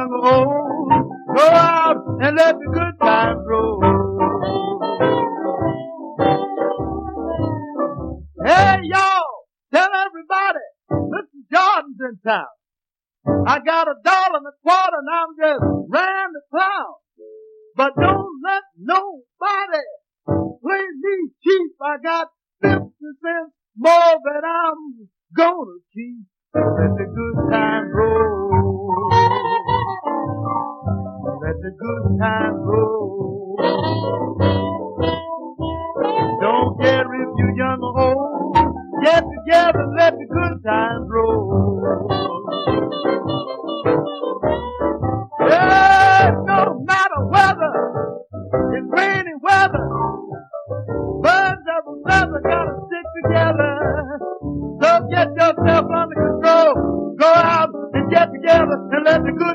young or old, go out and let the good times roll. Hey, y'all, tell everybody, Mr. Jordan's in town. I got $1.25 and I'm just ran the clown. But don't let nobody play me cheap. I got 50 cents more that I'm gonna keep. Let the good times roll. Let the good times roll. Don't care if you're young or old. Get together, let the good times roll. Yeah, no matter whether it's rainy weather, birds of a feather gotta stick together. So get yourself under control. Go out and get together and let the good